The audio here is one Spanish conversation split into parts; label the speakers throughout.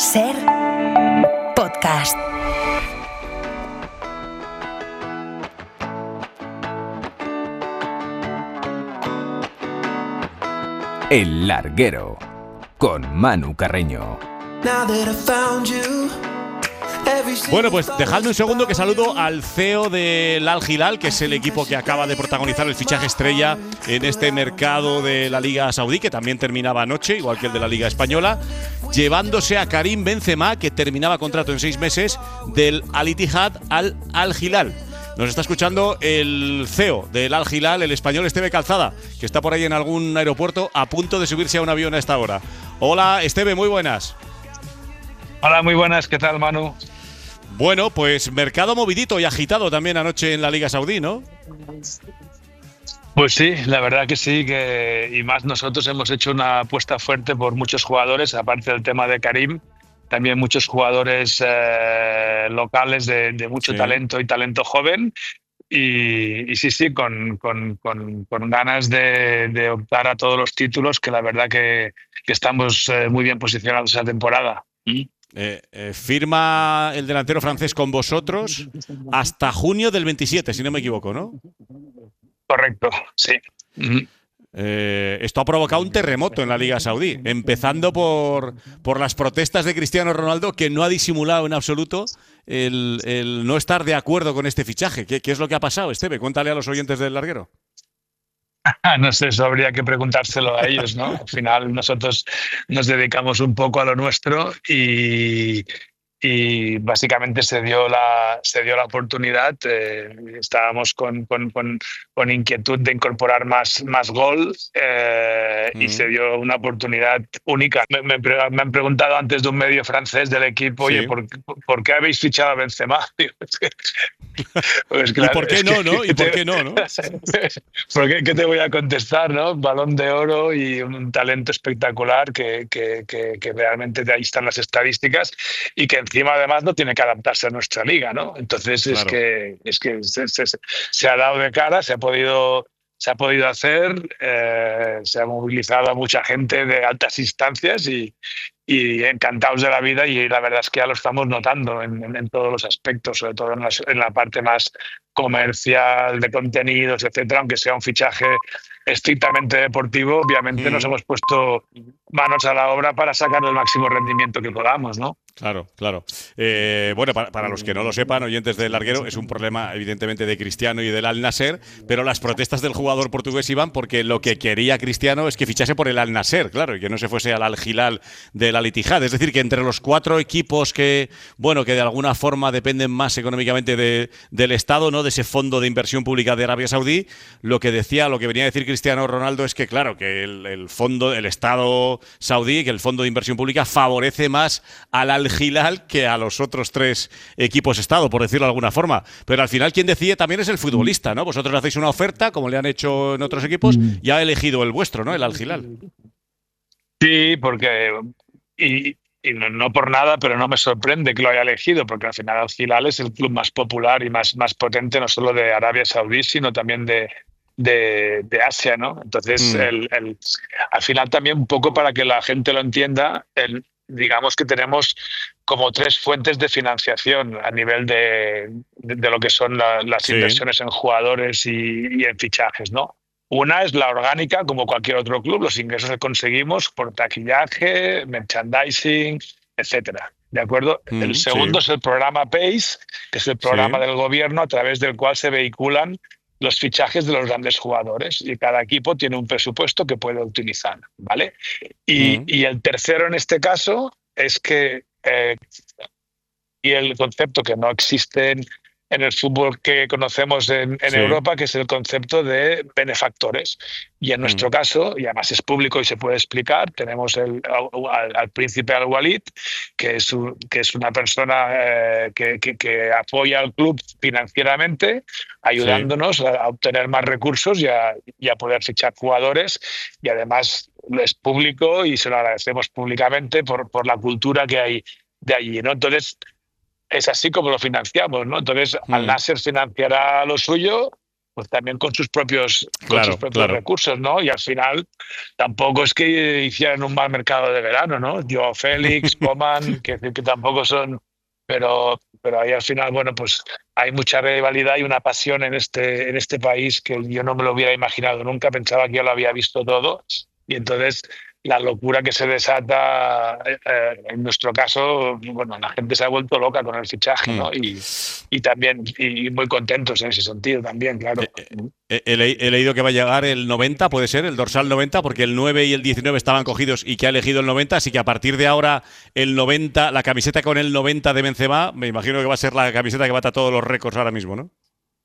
Speaker 1: Ser podcast.
Speaker 2: El Larguero, con Manu Carreño.
Speaker 3: Bueno, pues dejadme un segundo que saludo al CEO del Al Hilal, que es el equipo que acaba de protagonizar el fichaje estrella en este mercado de la Liga Saudí, que también terminaba anoche, igual que el de la Liga Española, llevándose a Karim Benzema, que terminaba contrato en 6 meses, del Al Ittihad al Al Hilal. Nos está escuchando el CEO del Al Hilal, el español Esteve Calzada, que está por ahí en algún aeropuerto a punto de subirse a un avión a esta hora. Hola, Esteve, muy buenas.
Speaker 4: Hola, muy buenas. ¿Qué tal, Manu?
Speaker 3: Bueno, pues mercado movidito y agitado también anoche en la Liga Saudí, ¿no?
Speaker 4: Pues sí, la verdad que sí, y más nosotros hemos hecho una apuesta fuerte por muchos jugadores, aparte del tema de Karim, también muchos jugadores locales de mucho talento y talento joven. Y sí, con ganas de optar a todos los títulos, que la verdad que estamos muy bien posicionados esa temporada.
Speaker 3: Firma el delantero francés con vosotros hasta junio del 27, si no me equivoco, ¿no?
Speaker 4: Correcto, sí.
Speaker 3: Esto ha provocado un terremoto en la Liga Saudí, empezando por las protestas de Cristiano Ronaldo, que no ha disimulado en absoluto el no estar de acuerdo con este fichaje. ¿Qué es lo que ha pasado, Esteve? Cuéntale a los oyentes del Larguero.
Speaker 4: No sé, eso habría que preguntárselo a ellos, ¿no? Al final nosotros nos dedicamos un poco a lo nuestro y básicamente se dio la oportunidad. Estábamos con inquietud de incorporar más gol y se dio una oportunidad única. Me han preguntado antes de un medio francés del equipo,
Speaker 3: sí.
Speaker 4: Oye, ¿por qué habéis fichado a Benzema? Pues claro,
Speaker 3: ¿Y por qué no, no? ¿Y por qué no, no?
Speaker 4: ¿Qué te voy a contestar, no? Balón de oro y un talento espectacular que realmente de ahí están las estadísticas y que encima además no tiene que adaptarse a nuestra liga, ¿no? Entonces claro. es que se ha dado de cara, se ha podido hacer, se ha movilizado a mucha gente de altas instancias y encantados de la vida, y la verdad es que ya lo estamos notando en todos los aspectos, sobre todo en la parte más comercial, de contenidos, etcétera. Aunque sea un fichaje estrictamente deportivo, obviamente nos hemos puesto manos a la obra para sacar el máximo rendimiento que podamos, ¿no?
Speaker 3: Claro. Bueno, para los que no lo sepan, oyentes del Larguero, es un problema evidentemente de Cristiano y del Al Nassr, pero las protestas del jugador portugués iban porque lo que quería Cristiano es que fichase por el Al Nassr, claro, y que no se fuese al Al Hilal del Al Ittihad. Es decir, que entre los 4 equipos que de alguna forma dependen más económicamente del Estado, ¿no? De ese fondo de inversión pública de Arabia Saudí, lo que venía a decir Cristiano Ronaldo es que, claro, que el Estado saudí, que el fondo de inversión pública favorece más al Al Hilal que a los otros 3 equipos Estado, por decirlo de alguna forma. Pero al final quien decide también es el futbolista, ¿no? Vosotros hacéis una oferta, como le han hecho en otros equipos, y ha elegido el vuestro, ¿no? El Al Hilal.
Speaker 4: Sí, porque y no por nada, pero no me sorprende que lo haya elegido, porque al final Al Hilal es el club más popular y más potente, no solo de Arabia Saudí, sino también de Asia, ¿no? Entonces, al final también, un poco para que la gente lo entienda, digamos que tenemos como 3 fuentes de financiación a nivel de lo que son las inversiones en jugadores y en fichajes, ¿no? Una es la orgánica, como cualquier otro club, los ingresos que conseguimos por taquillaje, merchandising, etcétera. ¿De acuerdo? El segundo es el programa PACE, que es el programa del gobierno a través del cual se vehiculan los fichajes de los grandes jugadores, y cada equipo tiene un presupuesto que puede utilizar, ¿vale? Y el tercero en este caso es que y el concepto que no existe en el fútbol que conocemos en Europa, que es el concepto de benefactores. Y en nuestro caso, y además es público y se puede explicar, tenemos al príncipe Al-Walid, que es una persona que apoya al club financieramente, ayudándonos a obtener más recursos y a poder fichar jugadores. Y además es público y se lo agradecemos públicamente por la cultura que hay de allí, ¿no? Entonces, es así como lo financiamos, ¿no? Entonces, Al Nassr financiará lo suyo pues también con sus propios
Speaker 3: Claro.
Speaker 4: recursos, ¿no? Y al final tampoco es que hicieran un mal mercado de verano, ¿no? Joao Félix, Coman, que tampoco son, pero ahí al final, bueno, pues hay mucha rivalidad y una pasión en este país que yo no me lo hubiera imaginado nunca. Pensaba que yo lo había visto todo, y entonces la locura que se desata, en nuestro caso, bueno, la gente se ha vuelto loca con el fichaje, ¿no? Y también, y muy contentos en ese sentido también, claro.
Speaker 3: He leído que va a llegar el 90, puede ser, el dorsal 90, porque el 9 y el 19 estaban cogidos y que ha elegido el 90, así que a partir de ahora el 90, la camiseta con el 90 de Benzema, me imagino que va a ser la camiseta que bata todos los récords ahora mismo, ¿no?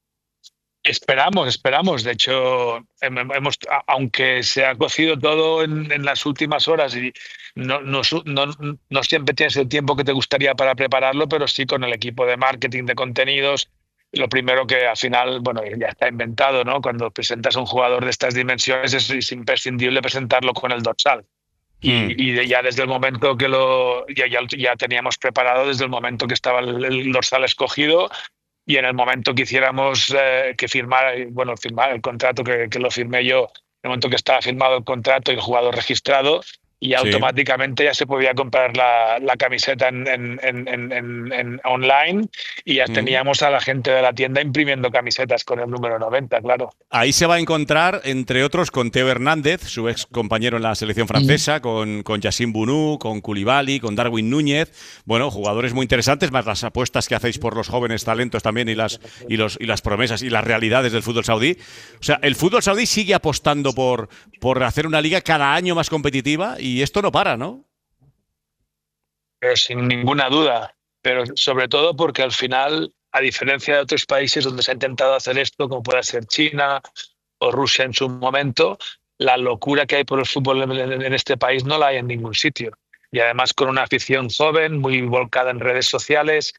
Speaker 4: Esperamos. De hecho, aunque se ha cocido todo en las últimas horas y no siempre tienes el tiempo que te gustaría para prepararlo, pero sí con el equipo de marketing de contenidos. Lo primero que al final, bueno, ya está inventado, ¿no? Cuando presentas a un jugador de estas dimensiones es imprescindible presentarlo con el dorsal. Y ya desde el momento que ya teníamos preparado, desde el momento que estaba el dorsal escogido. Y en el momento que hiciéramos firmar el contrato, que lo firmé yo, en el momento que estaba firmado el contrato y el jugador registrado, y automáticamente ya se podía comprar la camiseta en online, y ya teníamos a la gente de la tienda imprimiendo camisetas con el número 90, claro.
Speaker 3: Ahí se va a encontrar, entre otros, con Teo Hernández, su ex compañero en la selección francesa, con Yassine Bounou, con Koulibaly, con Darwin Núñez. Bueno, jugadores muy interesantes, más las apuestas que hacéis por los jóvenes talentos también y las promesas y las realidades del fútbol saudí. O sea, el fútbol saudí sigue apostando por hacer una liga cada año más competitiva, y esto no para, ¿no?
Speaker 4: Pero sin ninguna duda. Pero sobre todo porque al final, a diferencia de otros países donde se ha intentado hacer esto, como pueda ser China o Rusia en su momento, la locura que hay por el fútbol en este país no la hay en ningún sitio. Y además con una afición joven, muy volcada en redes sociales,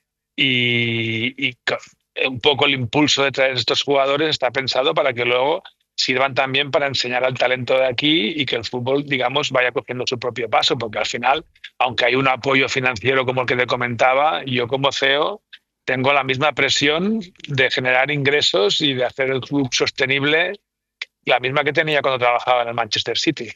Speaker 4: y un poco el impulso de traer estos jugadores está pensado para que luego sirvan también para enseñar al talento de aquí y que el fútbol, digamos, vaya cogiendo su propio paso, porque al final, aunque hay un apoyo financiero como el que te comentaba, yo como CEO tengo la misma presión de generar ingresos y de hacer el club sostenible, la misma que tenía cuando trabajaba en el Manchester City.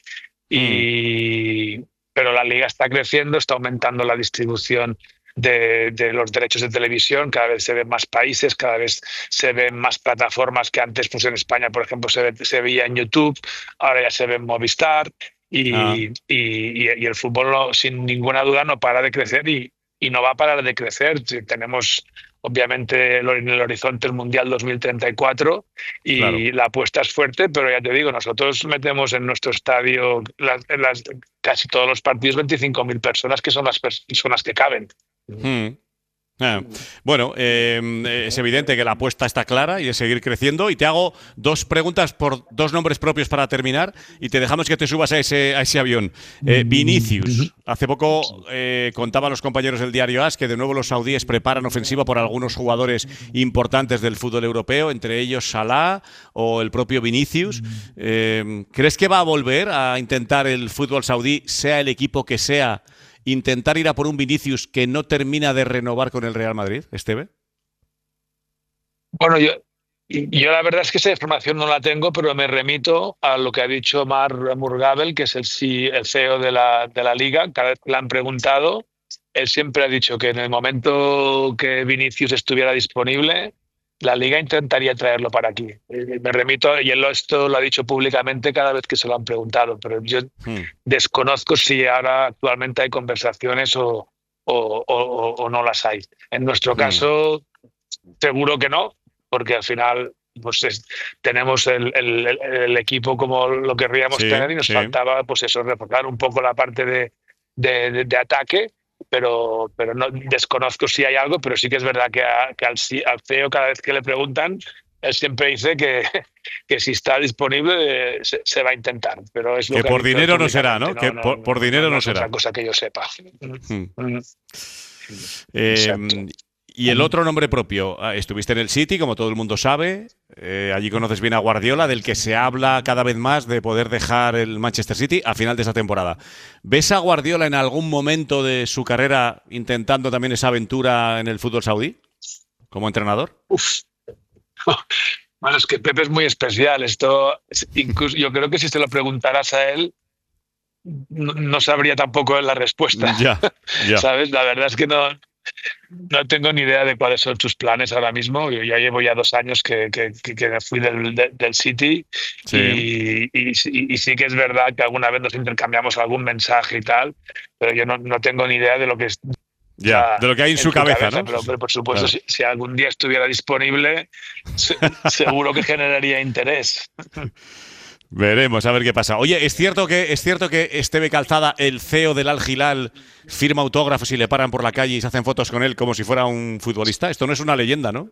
Speaker 4: Pero la liga está creciendo, está aumentando la distribución de los derechos de televisión, cada vez se ven más países, cada vez se ven más plataformas que antes, pues en España, por ejemplo, se veía en YouTube, ahora ya se ve en Movistar, y el fútbol sin ninguna duda no para de crecer y no va a parar de crecer. Tenemos obviamente en el horizonte el Mundial 2034 y claro, la apuesta es fuerte, pero ya te digo, nosotros metemos en nuestro estadio casi todos los partidos 25.000 personas, que son las personas que caben.
Speaker 3: Bueno, es evidente que la apuesta está clara y es seguir creciendo. Y te hago dos preguntas por dos nombres propios para terminar y te dejamos que te subas a ese avión. Vinicius. Hace poco contaban los compañeros del diario AS que de nuevo los saudíes preparan ofensiva por algunos jugadores importantes del fútbol europeo, entre ellos Salah o el propio Vinicius. ¿Crees que va a volver a intentar el fútbol saudí, sea el equipo que sea, intentar ir a por un Vinicius que no termina de renovar con el Real Madrid, Esteve?
Speaker 4: Bueno, yo la verdad es que esa información no la tengo, pero me remito a lo que ha dicho Mark Murgabel, que es el CEO de la Liga. Cada vez que le han preguntado, él siempre ha dicho que en el momento que Vinicius estuviera disponible, la Liga intentaría traerlo para aquí. Me remito, y esto lo ha dicho públicamente cada vez que se lo han preguntado, pero yo desconozco si ahora actualmente hay conversaciones o no las hay. En nuestro caso, seguro que no, porque al final pues tenemos el equipo como lo querríamos tener y nos faltaba pues eso, reforzar un poco la parte de ataque. Pero no desconozco si hay algo, pero sí que es verdad que al CEO cada vez que le preguntan, él siempre dice que si está disponible se va a intentar. Pero es lo
Speaker 3: que por dinero no será, ¿no? Que por dinero no será.
Speaker 4: Es otra cosa que yo sepa.
Speaker 3: Y el otro nombre propio, estuviste en el City, como todo el mundo sabe, allí conoces bien a Guardiola, del que se habla cada vez más de poder dejar el Manchester City a final de esta temporada. ¿Ves a Guardiola en algún momento de su carrera intentando también esa aventura en el fútbol saudí como entrenador?
Speaker 4: Bueno, es que Pepe es muy especial. Esto, incluso, yo creo que si se lo preguntaras a él, no sabría tampoco la respuesta.
Speaker 3: Ya.
Speaker 4: ¿Sabes? La verdad es que no tengo ni idea de cuáles son sus planes ahora mismo. Yo ya llevo 2 años que me fui del City y sí que es verdad que alguna vez nos intercambiamos algún mensaje y tal, pero yo no tengo ni idea de lo que es.
Speaker 3: Ya, de lo que hay en su cabeza, ¿no?
Speaker 4: Pero por supuesto, claro. si algún día estuviera disponible, seguro que generaría interés.
Speaker 3: Veremos a ver qué pasa. Oye, ¿es cierto que Esteve Calzada, el CEO del Al Hilal, firma autógrafos y le paran por la calle y se hacen fotos con él como si fuera un futbolista? Esto no es una leyenda, ¿no?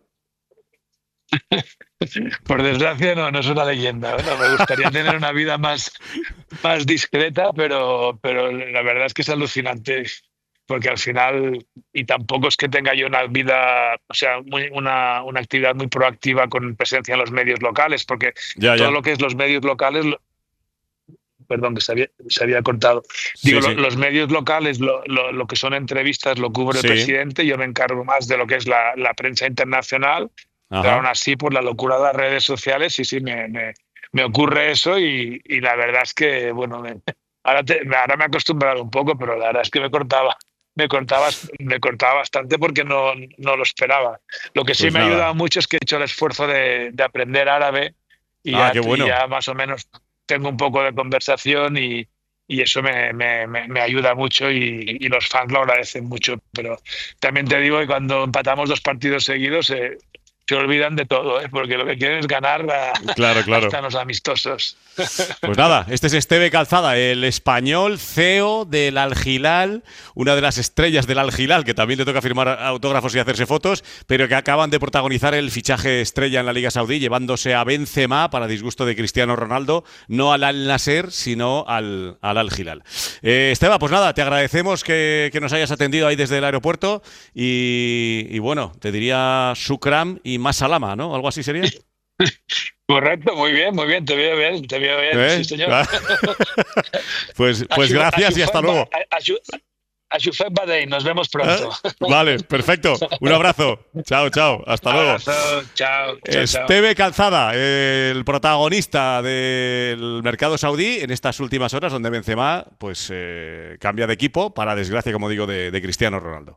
Speaker 4: Por desgracia no es una leyenda. Bueno, me gustaría tener una vida más discreta, pero la verdad es que es alucinante. Porque al final, y tampoco es que tenga yo una vida, o sea, una actividad muy proactiva con presencia en los medios locales, porque todo lo que es los medios locales, perdón, que se había cortado. Digo, sí. Los medios locales, lo que son entrevistas, lo cubre el presidente, yo me encargo más de lo que es la prensa internacional, pero aún así, por la locura de las redes sociales, sí, me ocurre eso y la verdad es que, bueno, ahora me he acostumbrado un poco, pero la verdad es que me cortaba bastante porque no lo esperaba. Lo que sí me ha ayudado mucho es que he hecho el esfuerzo de aprender árabe y ya más o menos tengo un poco de conversación y eso me ayuda mucho y los fans lo agradecen mucho. Pero también te digo que cuando empatamos 2 partidos seguidos se olvidan de todo, porque lo que quieren es ganar hasta los amistosos.
Speaker 3: Pues nada, este es Esteve Calzada, el español CEO del Al Hilal, una de las estrellas del Al Hilal, que también le toca firmar autógrafos y hacerse fotos, pero que acaban de protagonizar el fichaje estrella en la Liga Saudí, llevándose a Benzema, para disgusto de Cristiano Ronaldo, no al Al Nassr, sino al Al Hilal. Esteve, pues nada, te agradecemos que nos hayas atendido ahí desde el aeropuerto y bueno, te diría shukran y más salama, ¿no? ¿Algo así sería?
Speaker 4: Correcto, muy bien, te veo bien, sí señor.
Speaker 3: Pues gracias y hasta luego.
Speaker 4: Ashufet Badei, nos vemos pronto.
Speaker 3: Vale, perfecto. Un abrazo. Chao, hasta luego.
Speaker 4: Chao.
Speaker 3: Esteve Calzada, el protagonista del mercado saudí en estas últimas horas, donde Benzema pues cambia de equipo, para desgracia, como digo, de Cristiano Ronaldo.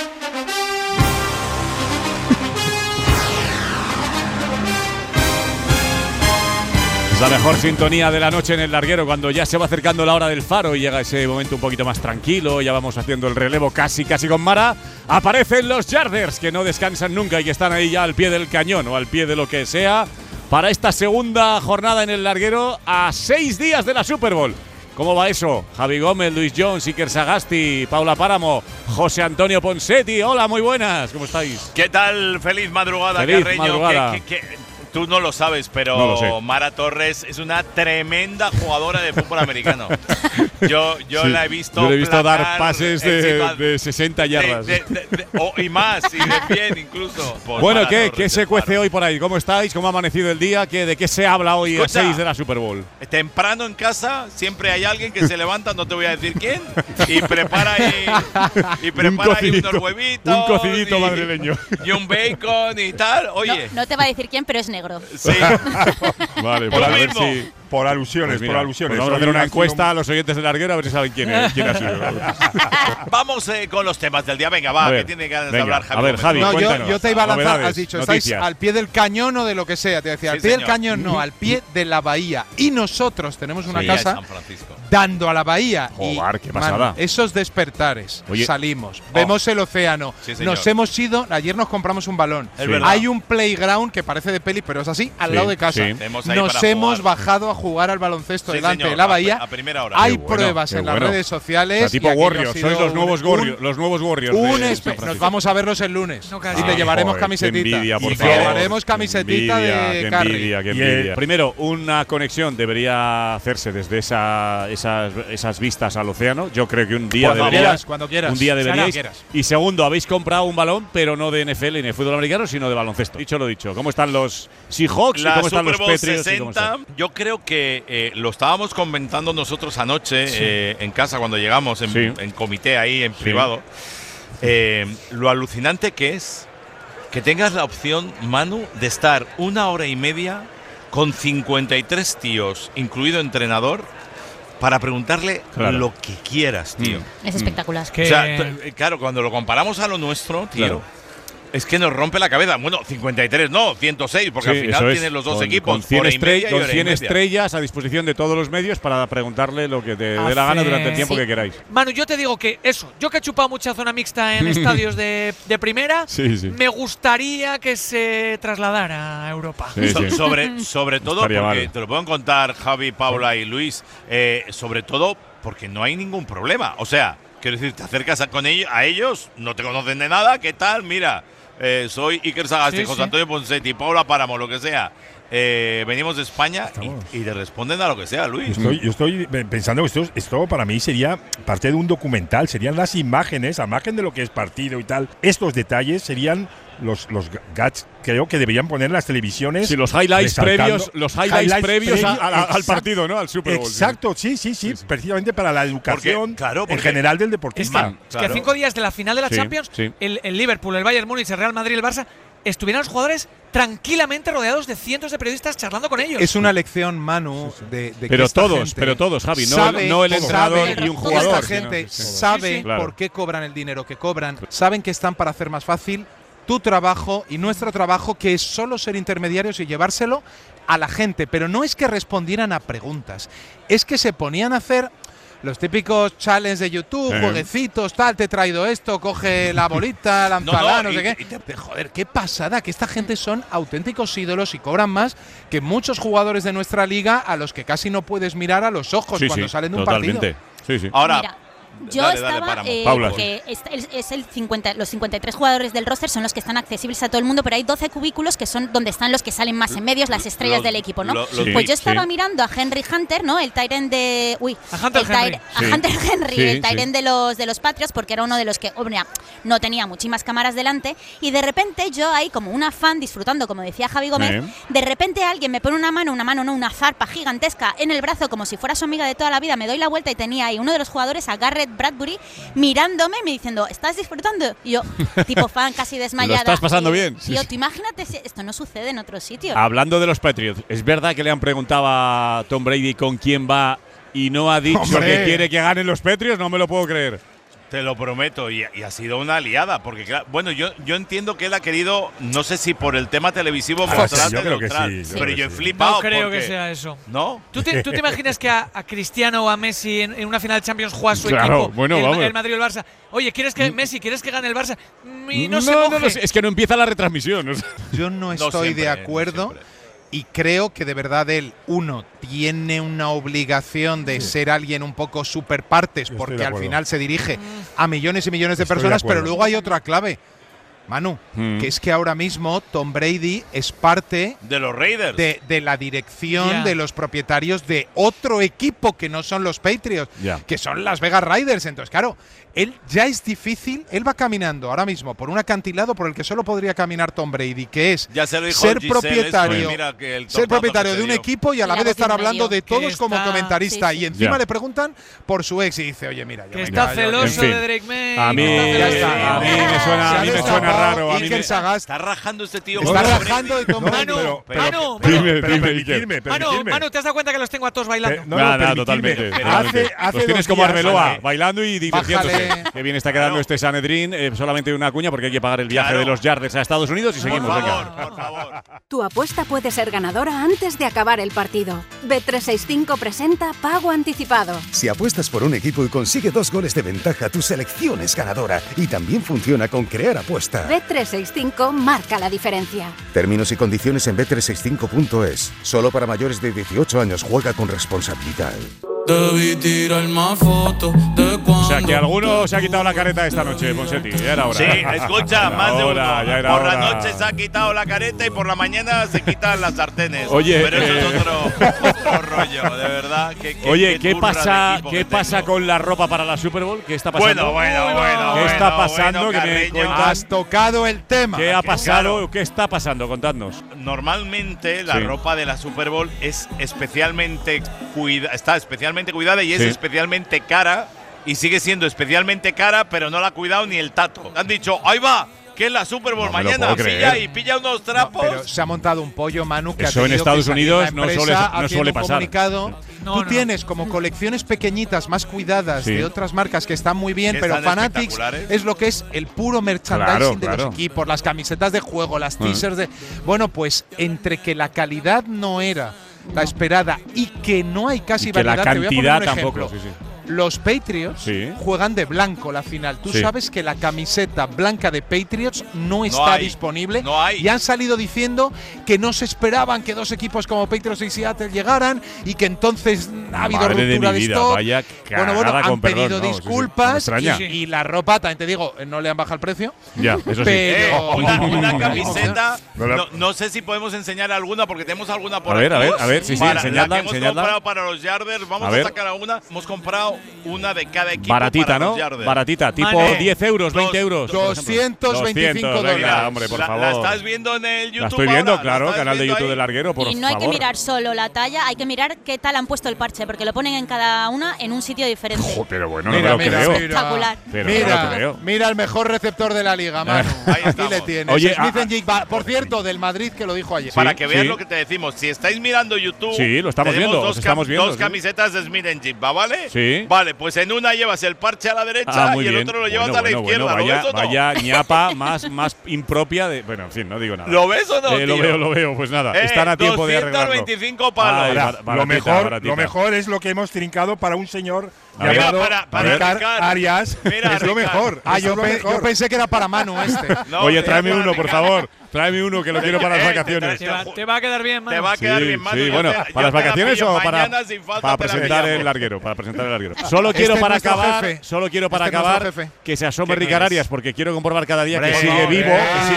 Speaker 3: La mejor sintonía de la noche en el larguero, cuando ya se va acercando la hora del faro y llega ese momento un poquito más tranquilo, ya vamos haciendo el relevo casi con Mara, aparecen los Yarders, que no descansan nunca y que están ahí ya al pie del cañón o al pie de lo que sea, para esta segunda jornada en el larguero a 6 días de la Super Bowl. ¿Cómo va eso? Javi Gómez, Luis Jones, Iker Sagasti, Paula Páramo, José Antonio Ponsetti. Hola, muy buenas, ¿cómo estáis?
Speaker 5: ¿Qué tal? Feliz madrugada,
Speaker 3: Feliz
Speaker 5: Carreño.
Speaker 3: madrugada.
Speaker 5: Tú no lo sabes, pero
Speaker 3: no lo sé.
Speaker 5: Mara Torres es una tremenda jugadora de fútbol americano. Yo la he visto.
Speaker 3: Yo le he visto dar pases de 60 yardas.
Speaker 5: Y más, y de 100 incluso.
Speaker 3: Bueno, ¿qué se cuece hoy por ahí? ¿Cómo estáis? ¿Cómo ha amanecido el día? ¿De qué se habla hoy?
Speaker 5: Escucha,
Speaker 3: a 6 de la Super Bowl?
Speaker 5: Temprano en casa siempre hay alguien que se levanta, no te voy a decir quién, y prepara ahí unos huevitos.
Speaker 3: Un cocidito madrileño.
Speaker 5: Y un bacon y tal. Oye.
Speaker 1: No te va a decir quién, pero es negro.
Speaker 5: Sí.
Speaker 3: Vale,
Speaker 5: por
Speaker 3: a
Speaker 5: lo
Speaker 3: ver
Speaker 5: mismo.
Speaker 3: si…
Speaker 6: Por alusiones,
Speaker 3: Pues vamos a hacer una encuesta a los oyentes del larguero a ver si saben quién ha sido.
Speaker 5: Vamos con los temas del día. Venga, va, que tiene ganas de hablar Javi.
Speaker 3: A ver, Javi,
Speaker 6: no,
Speaker 3: cuéntanos.
Speaker 6: yo te iba a lanzar,
Speaker 3: Novedades,
Speaker 6: has dicho,
Speaker 3: noticias.
Speaker 6: estáis al pie del cañón o de lo que sea. Te decía, al pie del cañón no, al pie de la bahía. Y nosotros tenemos una casa
Speaker 5: San Francisco,
Speaker 6: dando a la bahía.
Speaker 3: Joder,
Speaker 6: y,
Speaker 3: qué pasada.
Speaker 6: Esos despertares,
Speaker 3: Oye.
Speaker 6: salimos, vemos el océano, nos hemos ido, ayer nos compramos un balón. Hay un playground que parece de peli, pero es así, al lado de casa. Nos hemos bajado a jugar al baloncesto delante de la bahía.
Speaker 5: A primera hora.
Speaker 6: Hay pruebas en las redes sociales.
Speaker 3: O sea, tipo Warriors, sois los nuevos Warriors.
Speaker 6: Nos vamos a verlos el lunes. Y te llevaremos camisetita.
Speaker 3: Qué envidia, por
Speaker 6: y te
Speaker 3: favor.
Speaker 6: llevaremos camisetita de Curry.
Speaker 3: Qué envidia. Primero, una conexión debería hacerse desde esas vistas al océano. Yo creo que un día
Speaker 6: cuando quieras.
Speaker 3: Un día deberíais. Y segundo, habéis comprado un balón, pero no de NFL ni de fútbol americano, sino de baloncesto. Dicho lo dicho. ¿Cómo están los Seahawks y cómo están los Patriots?
Speaker 5: 60, yo creo que lo estábamos comentando nosotros anoche en casa cuando llegamos, en comité ahí, en privado. Lo alucinante que es que tengas la opción, Manu, de estar 1 hora y media con 53 tíos, incluido entrenador, para preguntarle lo que quieras, tío.
Speaker 1: Es espectacular.
Speaker 5: O sea, claro, cuando lo comparamos a lo nuestro, tío, es que nos rompe la cabeza. Bueno, 53 no, 106, porque al final tienes los dos equipos.
Speaker 3: Con 100, 100 estrellas a disposición de todos los medios para preguntarle lo que te dé la gana durante el tiempo que queráis.
Speaker 7: Manu, yo te digo que yo que he chupado mucha zona mixta en estadios de primera, me gustaría que se trasladara a Europa.
Speaker 5: Sobre todo, porque te lo pueden contar Javi, Paula y Luis, sobre todo porque no hay ningún problema. O sea, quiero decir, te acercas a ellos, no te conocen de nada, ¿qué tal? Mira, soy Iker Sagasti, José Antonio Ponsetti, Paula Páramo, lo que sea. Venimos de España y te responden a lo que sea, Luis.
Speaker 8: Yo estoy pensando que esto para mí sería parte de un documental, serían las imágenes, a margen de lo que es partido y tal. Estos detalles serían los gags, creo que deberían poner en las televisiones.
Speaker 3: Sí, los highlights previos al partido, ¿no? Al Super Bowl.
Speaker 8: Exacto, sí, precisamente para la educación en general del deportista.
Speaker 7: Es que a 5 días de la final de la Champions, el Liverpool, el Bayern Múnich, el Real Madrid, el Barça, estuvieran los jugadores tranquilamente rodeados de cientos de periodistas charlando con ellos.
Speaker 6: Es una lección, Manu, de
Speaker 3: pero todos, Javi, no el entrenador y un jugador.
Speaker 6: Esta gente sabe por qué cobran el dinero que cobran, saben que están para hacer más fácil tu trabajo y nuestro trabajo, que es solo ser intermediarios y llevárselo a la gente. Pero no es que respondieran a preguntas, es que se ponían a hacer los típicos challenges de YouTube, jueguecitos, tal, te he traído esto, coge la bolita, lánzala, no sé qué. Joder, qué pasada, que esta gente son auténticos ídolos y cobran más que muchos jugadores de nuestra liga a los que casi no puedes mirar a los ojos cuando salen de un partido.
Speaker 5: Ahora,
Speaker 1: mira, yo estaba que los 53 jugadores del roster son los que están accesibles a todo el mundo, pero hay 12 cubículos que son donde están los que salen más en medios, las estrellas del equipo, ¿no? Pues yo estaba mirando a Henry Hunter, ¿no? El tight end de Hunter Henry, el tight end de los Patriots, porque era uno de los que no tenía muchísimas cámaras delante, y de repente yo ahí como una fan disfrutando, como decía Javi Gómez, de repente alguien me pone una zarpa gigantesca en el brazo como si fuera su amiga de toda la vida, me doy la vuelta y tenía ahí uno de los jugadores, a Garrett Bradbury, mirándome, me diciendo, ¿estás disfrutando? Y yo, tipo fan, casi desmayada.
Speaker 3: ¿Lo estás pasando bien?
Speaker 1: Yo, tú imagínate, esto no sucede en otro sitio.
Speaker 3: Hablando de los Patriots, ¿es verdad que le han preguntado a Tom Brady con quién va y no ha dicho que quiere que ganen los Patriots? No me lo puedo creer.
Speaker 5: Te lo prometo, y ha sido una liada, porque claro, bueno, yo entiendo que él ha querido, no sé si por el tema televisivo,
Speaker 8: yo creo que sí,
Speaker 5: pero yo he flipado.
Speaker 7: No creo que sea eso.
Speaker 5: ¿No?
Speaker 7: ¿Tú te imaginas que a Cristiano o a Messi en una final de Champions juega su equipo, el Madrid o el Barça? Oye, ¿quieres que Messi, quieres que gane el Barça? Y no,
Speaker 3: es que no empieza la retransmisión.
Speaker 6: Yo no estoy de acuerdo. Y creo que de verdad él, tiene una obligación de ser alguien un poco super partes, porque al final se dirige a millones y millones de personas, pero luego hay otra clave, Manu, que es que ahora mismo Tom Brady es parte
Speaker 5: de los Raiders,
Speaker 6: de la dirección de los propietarios de otro equipo que no son los Patriots, que son las Vegas Raiders. Entonces, claro, él ya es difícil, él va caminando ahora mismo por un acantilado por el que solo podría caminar Tom Brady, que es ser propietario de un equipo y a la vez estar hablando de todos como comentarista. Y encima le preguntan por su ex y dice, oye, mira,
Speaker 7: que está celoso de Drake May.
Speaker 3: A mí me suena raro.
Speaker 6: Iker Sagasti.
Speaker 5: Está rajando este tío.
Speaker 6: Está rajando de Tom Brady.
Speaker 7: Manu, ¿te has dado cuenta que los tengo a todos bailando?
Speaker 3: No, totalmente. Los tienes como Arbeloa, bailando y divirtiéndose. Que bien está quedando este Sanedrín. Solamente una cuña porque hay que pagar el viaje de los Yarders a Estados Unidos y seguimos.
Speaker 5: Por favor.
Speaker 9: Tu apuesta puede ser ganadora antes de acabar el partido. Bet365 presenta Pago Anticipado.
Speaker 10: Si apuestas por un equipo y consigue 2 goles de ventaja, tu selección es ganadora. Y también funciona con Crear Apuesta.
Speaker 9: Bet365 marca la diferencia.
Speaker 10: Términos y condiciones en bet365.es. Solo para mayores de 18 años. Juega con responsabilidad.
Speaker 11: Debí tirar más fotos de cuando.
Speaker 3: O sea, que alguno se ha quitado la careta esta noche, Ponsetti. Ya era hora.
Speaker 5: Sí, escucha, más de uno.
Speaker 3: Por
Speaker 5: la noche se ha quitado la careta y por la mañana se quitan las sartenes.
Speaker 3: Oye,
Speaker 5: pero eso es otro rollo, de verdad.
Speaker 3: Oye, ¿qué pasa con la ropa para la Super Bowl? ¿Qué está pasando?
Speaker 5: Bueno.
Speaker 3: ¿Qué está pasando? Que me cuentas.
Speaker 6: Has tocado el tema.
Speaker 3: ¿Qué ha pasado? Claro. ¿Qué está pasando? Contadnos.
Speaker 5: Normalmente la ropa de la Super Bowl es especialmente cuidada y es especialmente cara, y sigue siendo especialmente cara, pero no la ha cuidado ni el tato. Han dicho, ahí va, que es la Super Bowl mañana. Pilla unos trapos.
Speaker 6: Pero se ha montado un pollo, Manu, que
Speaker 3: eso
Speaker 6: ha
Speaker 3: en Estados Unidos no suele pasar.
Speaker 6: Comunicado. Tú tienes como colecciones pequeñitas, más cuidadas de otras marcas que están muy bien, pero Fanatics es lo que es el puro merchandising de los equipos, las camisetas de juego, las teasers de… Bueno, pues entre que la calidad no era la esperada y que no hay casi variedad,
Speaker 3: la cantidad
Speaker 6: te voy a poner un
Speaker 3: tampoco.
Speaker 6: ejemplo. Los Patriots juegan de blanco la final. Tú sabes que la camiseta blanca de Patriots no está disponible.
Speaker 5: No hay.
Speaker 6: Y han salido diciendo que no se esperaban que dos equipos como Patriots y Seattle llegaran y que entonces ha habido ruptura de stock.
Speaker 3: Vaya
Speaker 6: han pedido disculpas y la ropa, también te digo, no le han bajado el precio.
Speaker 3: Ya, eso
Speaker 6: pero
Speaker 5: una camiseta. No sé si podemos enseñar alguna porque tenemos alguna por aquí.
Speaker 3: A ver, enseñadla.
Speaker 5: La que hemos comprado para los Yarders. Vamos a sacar alguna. Hemos comprado una de cada equipo.
Speaker 3: Baratita,
Speaker 5: para
Speaker 3: ¿no?
Speaker 5: los
Speaker 3: Baratita, tipo 10 euros, 20 euros.
Speaker 6: $225.
Speaker 3: Hombre, por favor.
Speaker 5: ¿La estás viendo en el YouTube?
Speaker 3: La estoy viendo, claro, canal de YouTube del Larguero, por favor.
Speaker 1: Y no hay que mirar solo la talla, hay que mirar qué tal han puesto el parche, porque lo ponen en cada una en un sitio diferente.
Speaker 3: Pero bueno, no me lo creo.
Speaker 1: Espectacular.
Speaker 6: Mira el mejor receptor de la liga, Manu. Aquí le tienes.
Speaker 3: Oye,
Speaker 6: por cierto, del Madrid, que lo dijo ayer.
Speaker 5: Para que veas lo que te decimos, si estáis mirando YouTube,
Speaker 3: lo estamos viendo.
Speaker 5: Dos camisetas de Smith & Jigba, ¿vale?
Speaker 3: Sí.
Speaker 5: Vale, pues en una llevas el parche a la derecha y el otro lo llevas a la izquierda. ¿Lo ves o no?
Speaker 3: Vaya ñapa más impropia de… Bueno, en fin, no digo nada.
Speaker 5: ¿Lo ves o no, tío?
Speaker 3: Lo veo. Pues nada, están a tiempo de arreglarlo.
Speaker 5: 225 palos.
Speaker 8: Lo mejor es lo que hemos trincado para un señor llamado Ricard Arias.
Speaker 5: Es
Speaker 8: lo mejor.
Speaker 6: Yo pensé que era para Manu este.
Speaker 3: Oye, tráeme uno, por favor. Tráeme uno que lo quiero para las vacaciones.
Speaker 7: Te va a quedar bien, Manu.
Speaker 5: Te va a quedar bien, Manu.
Speaker 3: Sí, bueno, ¿para las vacaciones o para presentar el larguero? Solo quiero para acabar que se asome Ricard Arias, porque quiero comprobar cada día que sigue vivo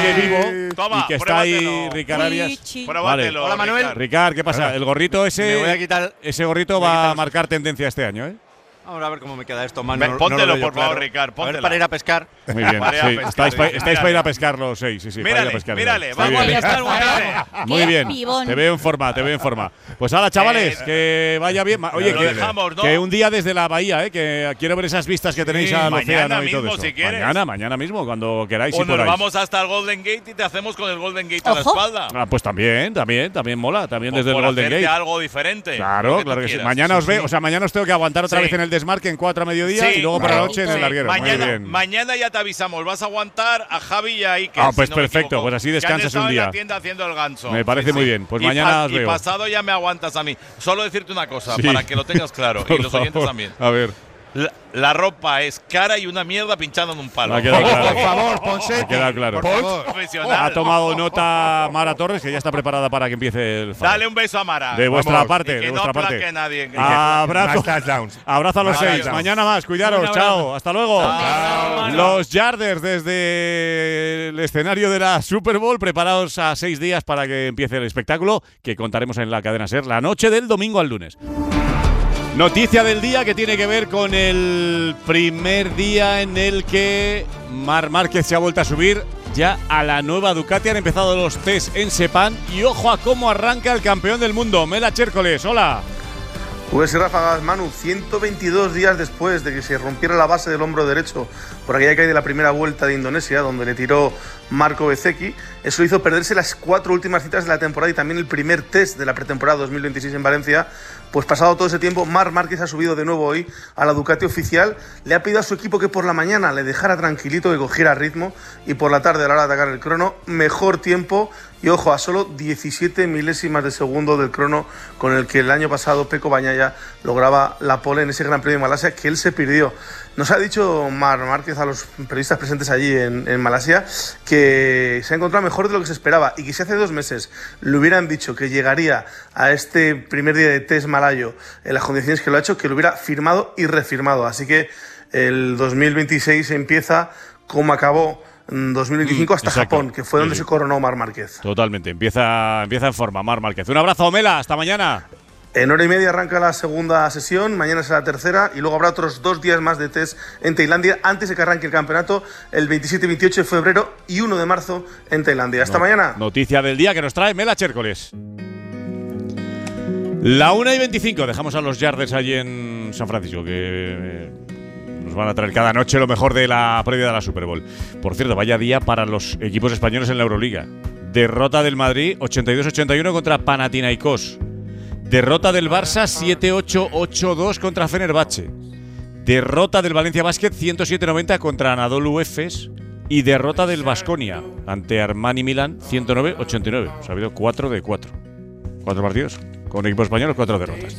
Speaker 3: y que está ahí Ricard Arias.
Speaker 5: Vale.
Speaker 12: Hola, Manuel.
Speaker 3: Ricard, ¿qué pasa? El gorrito ese gorrito va a marcar tendencia este año, ¿eh?
Speaker 12: Vamos a ver cómo me queda esto, Manu.
Speaker 5: Póntelo, por favor, Ricard.
Speaker 12: Póntelo. Para ir a pescar.
Speaker 3: Muy bien. Estáis para ir a pescar los 6. Sí.
Speaker 5: Mírale. Vamos a pescar.
Speaker 3: Muy bien. Te veo en forma. Pues ahora, chavales, que vaya bien. Oye, que un día desde la bahía, que quiero ver esas vistas que tenéis al océano y todo eso.
Speaker 5: Si quieres.
Speaker 3: Mañana mismo, cuando queráis.
Speaker 5: O nos vamos hasta el Golden Gate y te hacemos con el Golden Gate a la espalda.
Speaker 3: Pues también mola. También desde el Golden Gate.
Speaker 5: Algo diferente.
Speaker 3: Claro que sí. Mañana os veo. O sea, mañana os tengo que aguantar otra vez en el desmarque en 4 a mediodía y luego por la noche en el larguero.
Speaker 5: Mañana ya te avisamos. Vas a aguantar a Javi y a Iker.
Speaker 3: Pues perfecto. Pues así descansas un día.
Speaker 5: En la tienda haciendo el ganso.
Speaker 3: Me parece muy bien. Pues mañana os veo.
Speaker 5: Y pasado ya me aguantas a mí. Solo decirte una cosa para que lo tengas claro y los oyentes también.
Speaker 3: A ver.
Speaker 5: La ropa es cara y una mierda pinchada en un palo.
Speaker 3: Por
Speaker 6: favor, Ponce.
Speaker 3: Me queda claro. Ha tomado nota Mara Torres, que ya está preparada para que empiece el faro.
Speaker 5: Dale un beso a Mara.
Speaker 3: De vuestra parte.
Speaker 5: Que no aplaque nadie.
Speaker 3: Abrazo a los 6. Mañana más. Cuidaros. Chao. Hasta luego. Los Yarders desde el escenario de la Super Bowl, preparados a 6 días para que empiece el espectáculo que contaremos en la cadena SER la noche del domingo al lunes. Noticia del día que tiene que ver con el primer día en el que Marc Márquez se ha vuelto a subir ya a la nueva Ducati. Han empezado los test en Sepang y ojo a cómo arranca el campeón del mundo, Mela Chércoles. Hola.
Speaker 13: Pues sí, ráfagas, Manu, 122 días después de que se rompiera la base del hombro derecho por aquella caída de la primera vuelta de Indonesia, donde le tiró Marco Bezzecchi, eso hizo perderse las 4 últimas citas de la temporada y también el primer test de la pretemporada 2026 en Valencia. Pues pasado todo ese tiempo, Marc Márquez ha subido de nuevo hoy a la Ducati oficial. Le ha pedido a su equipo que por la mañana le dejara tranquilito, que cogiera ritmo, y por la tarde, a la hora de atacar el crono, mejor tiempo. Y ojo, a solo 17 milésimas de segundo del crono con el que el año pasado Pecco Bagnaia lograba la pole en ese Gran Premio de Malasia que él se perdió. Nos ha dicho Marc Márquez a los periodistas presentes allí en Malasia que se ha encontrado mejor de lo que se esperaba y que si hace 2 meses le hubieran dicho que llegaría a este primer día de test malayo en las condiciones que lo ha hecho, que lo hubiera firmado y refirmado. Así que el 2026 empieza como acabó 2025 hasta
Speaker 3: exacto.
Speaker 13: Japón, que fue donde se coronó Marc Márquez.
Speaker 3: Totalmente, empieza en forma Marc Márquez. Un abrazo, Mela, hasta mañana.
Speaker 13: En hora y media arranca la segunda sesión, mañana será la tercera y luego habrá otros 2 días más de test en Tailandia antes de que arranque el campeonato el 27 y 28 de febrero y 1 de marzo en Tailandia. Hasta mañana.
Speaker 3: Noticia del día que nos trae Mela Chércoles. La 1:25, dejamos a los Yarders allí en San Francisco, que Nos van a traer cada noche lo mejor de la previa de la Super Bowl. Por cierto, vaya día para los equipos españoles en la Euroliga. Derrota del Madrid 82-81 contra Panathinaikos. Derrota del Barça 7-8-8-2 contra Fenerbahce. Derrota del Valencia Basket 107-90 contra Anadolu Efes. Y derrota del Baskonia ante Armani Milán 109-89. O sea, ha habido 4 de 4. 4 partidos con equipos españoles, 4 derrotas.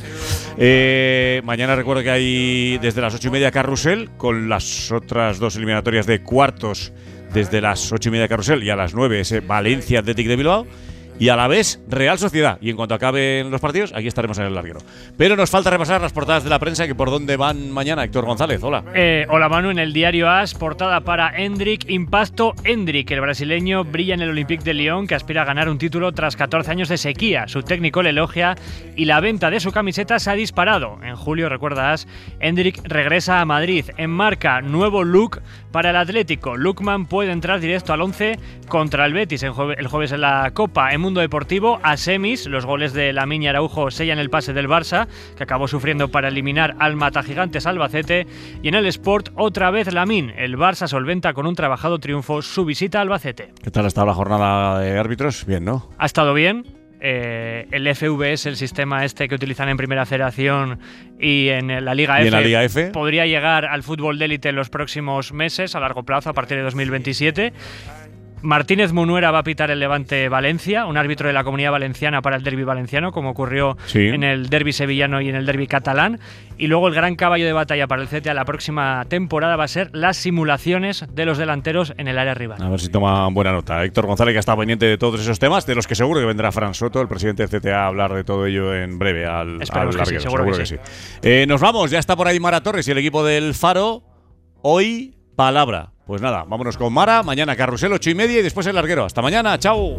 Speaker 3: Mañana recuerdo que hay desde las 8:30 carrusel, con las otras 2 eliminatorias de cuartos desde las 8:30 carrusel y a las 9 ese Valencia Athletic de Bilbao. Y a la vez Real Sociedad. Y en cuanto acaben los partidos, aquí estaremos en el larguero. Pero nos falta repasar las portadas de la prensa, que por dónde van mañana. Héctor González, hola.
Speaker 14: Hola Manu, en el diario AS, portada para Endrick, impacto Endrick. El brasileño brilla en el Olympique de Lyon, que aspira a ganar un título tras 14 años de sequía. Su técnico le elogia y la venta de su camiseta se ha disparado. En julio, recuerda AS, Endrick regresa a Madrid. En Marca, nuevo look para el Atlético. Lookman puede entrar directo al 11 contra el Betis el jueves en la Copa. En Mundo Deportivo, a semis, los goles de Lamine y Araujo sellan el pase del Barça, que acabó sufriendo para eliminar al Matagigantes Albacete. Y en el Sport, otra vez Lamine. El Barça solventa con un trabajado triunfo su visita a Albacete.
Speaker 3: ¿Qué tal ha estado la jornada de árbitros? Bien, ¿no?
Speaker 14: Ha estado bien. El FVS, el sistema este que utilizan en Primera Federación y en la Liga F,
Speaker 3: en la Liga F,
Speaker 14: podría llegar al fútbol de élite en los próximos meses, a largo plazo, a partir de 2027. Martínez Munuera va a pitar el Levante Valencia, un árbitro de la Comunidad Valenciana para el derbi valenciano, como ocurrió en el derbi sevillano y en el derbi catalán. Y luego el gran caballo de batalla para el CTA la próxima temporada va a ser las simulaciones de los delanteros en el área rival.
Speaker 3: A ver si toman buena nota. Héctor González, que está pendiente de todos esos temas, de los que seguro que vendrá Fran Soto, el presidente del CTA, a hablar de todo ello en breve al larguero.
Speaker 14: Sí, seguro que sí.
Speaker 3: Nos vamos, ya está por ahí Mara Torres y el equipo del Faro. Hoy, palabra. Pues nada, vámonos con Mara, mañana carrusel 8:30 y después el larguero. Hasta mañana, chao.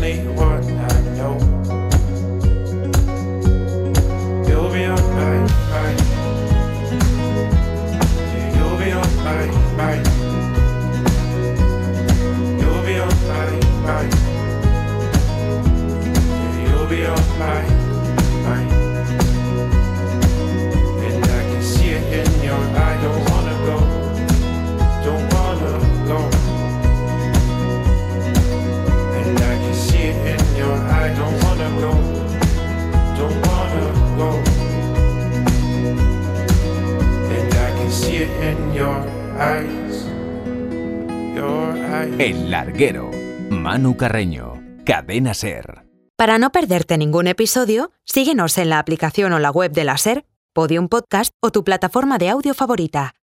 Speaker 2: El larguero. Manu Carreño. Cadena SER.
Speaker 15: Para no perderte ningún episodio, síguenos en la aplicación o la web de la SER, Podium Podcast o tu plataforma de audio favorita.